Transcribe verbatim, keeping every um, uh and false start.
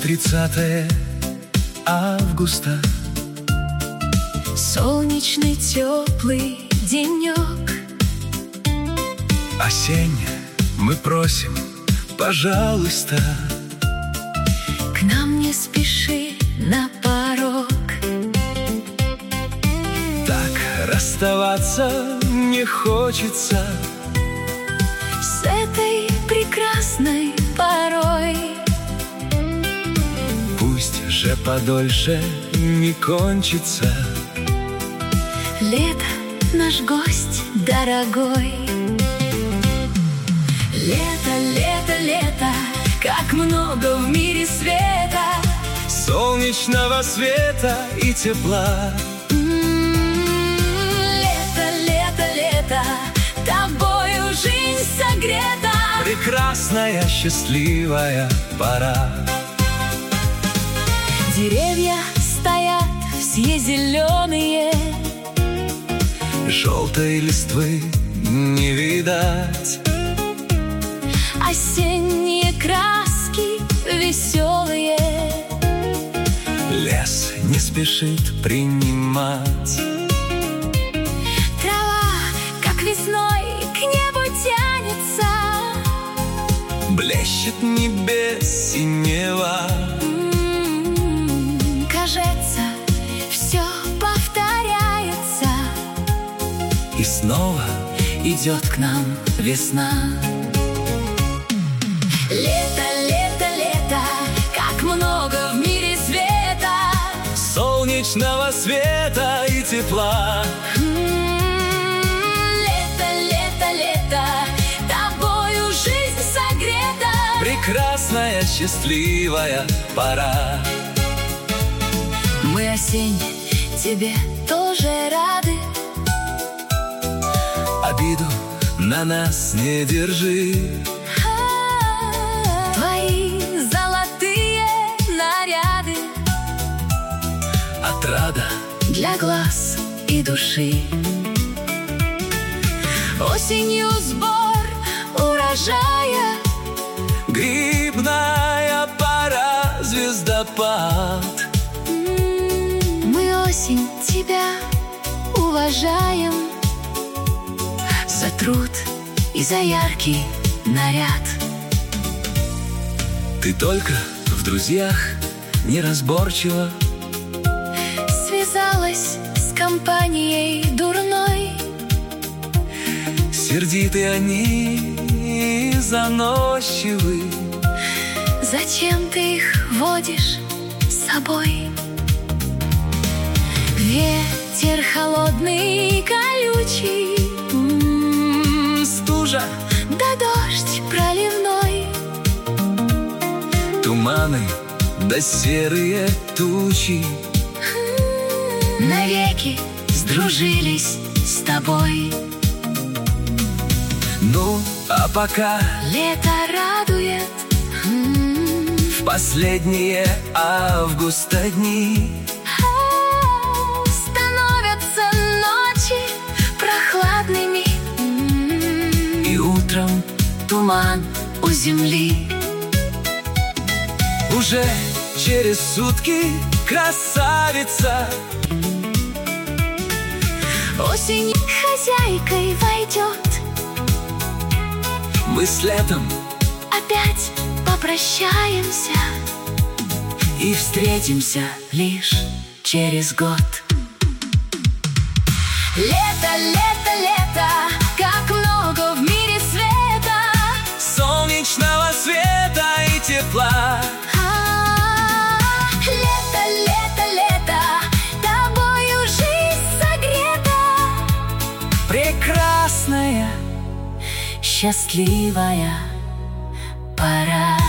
тридцатое августа. Солнечный теплый денек. Осень, мы просим, пожалуйста, к нам не спеши на порог. Так расставаться не хочется с этой прекрасной порой. Пусть же подольше не кончится. Лето, наш гость дорогой. Лето, лето, лето, как много в мире света, солнечного света и тепла. Лето, лето, лето, тобою жизнь согрета. Прекрасная, счастливая пора. Деревья стоят все зеленые, желтой листвы не видать. Осенние краски веселые лес не спешит принимать. Трава, как весной, к небу тянется, блещет небес синева. М-м-м, кажется, все повторяется, и снова идет к нам весна. Лето, лето, лето, как много в мире света, солнечного света и тепла. Лето, лето, лето, тобою жизнь согрета. Прекрасная, счастливая пора. Мы, осень, тебе тоже рады. Обиду на нас не держи. Твои золотые наряды, отрада для глаз и души. Осенью сбор урожая, грибная пора, звездопад. Мы, осень, тебя уважаем за труд и за яркий наряд. Ты только в друзьях неразборчива, связалась с компанией дурной. Сердиты они и заносчивы. Зачем ты их водишь с собой? Ветер холодный, колючий, м-м, стужа, да дождь проливной. Туманы, да серые тучи навеки сдружились с тобой. Ну, а пока лето радует в последние августа дни, становятся ночи прохладными, и утром туман у земли. Уже через сутки, красавица, осень хозяйкой войдет. Мы с летом опять попрощаемся и встретимся лишь через год. Лето, лето, лето, как много в мире света, солнечного света и тепла. Лето, лето, лето, тобою жизнь согрета. Прекрасная, счастливая пора.